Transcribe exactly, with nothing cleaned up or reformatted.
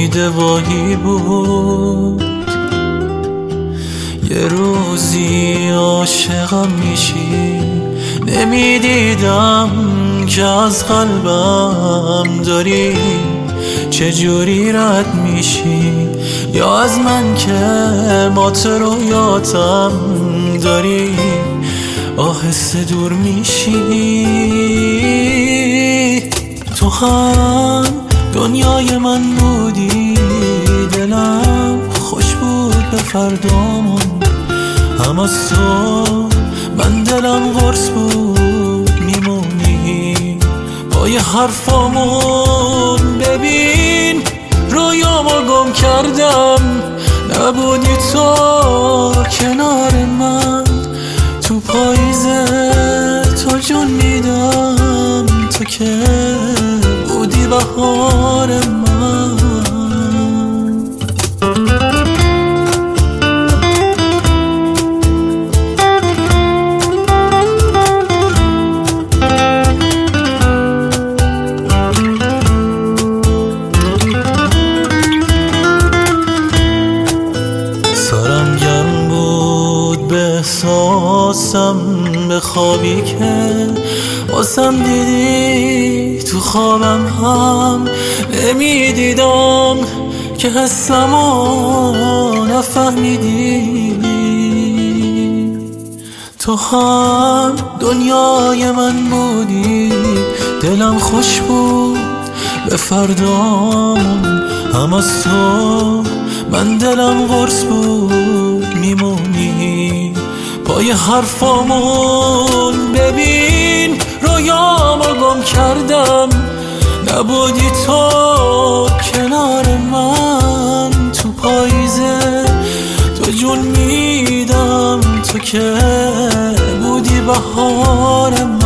امید واهی بود. یه روزی عاشقم میشی، نمیدیدم که از قلبم داری چجوری رد میشی، یا از من که مات رویاتم داری آهسته دور میشی. تو هم دنیای من بودی، دلم خوش بود به فردامون، هم از تو من دلم قرص بود میمونی با یه حرفامون. ببین رویامو گم کردم، نبودی تو کنار من، تو پاییزه تو جون میدم، تو که بودی بهار من. سرم گرم بود به احساسم، به خوابی که واسم دیدی، تو خوابم هم نمیدیدم که حسمو نفهمیدی. تو هم دنیای من بودی، دلم خوش بود به فردامون، هم از تو من دلم قرص بود میمونی پای حرفامون. ببین رویامو گم کردم، نبودی تو کنار من، تو پاییزه تو جون میدم، تو که بودی بهار من.